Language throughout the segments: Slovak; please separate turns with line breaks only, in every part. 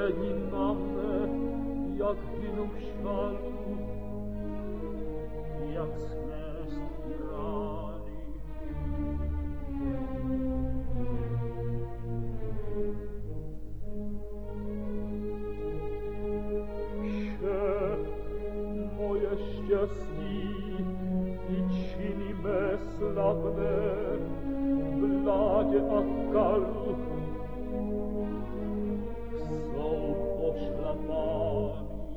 cieni na mnie, jak giną w szalku, jak śmieszki rani. Wsie moje ścieżki i czyni me sławne, blage akkalu, są poszlapani.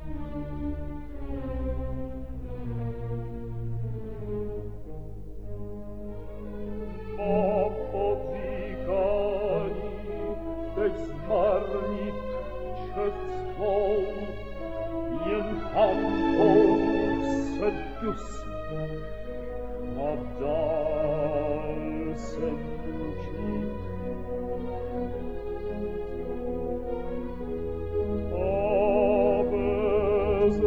A podzikani tej starnit czestwą, jen hampo sedusi, a dal se muci. A bez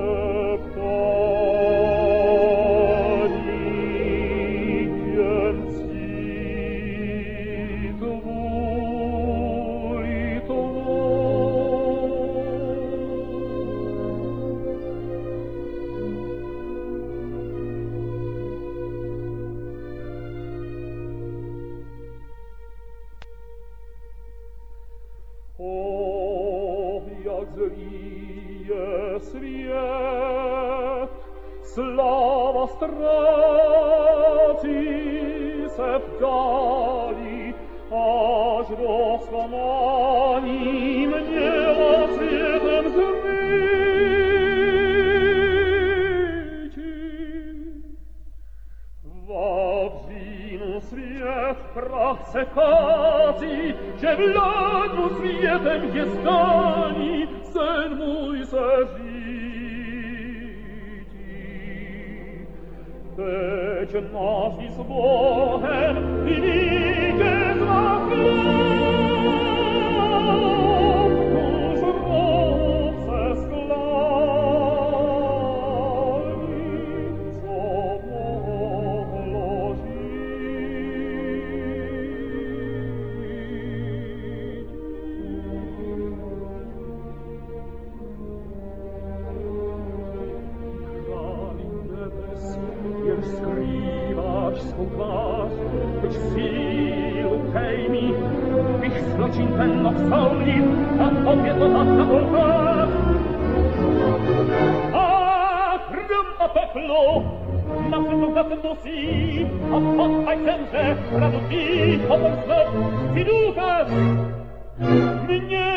zlije svijet, slava straci se vdali, až rozkomani mnie osvietem zryci. Wawzinu svijet prach se kazi, že v ladnu svietem je zdání, sen můj se řídí. Teď naši s Bohem vidíte zlaklad, už rov se sklání, co mohlo skrýváš svou tvář, teď sílu dej mi, bych zločin ten obsolnit a obětovat na oltář. A krm a peklo nasledovat musí, a pochaj zemře, radu ty, potom snad si důkaz. Mě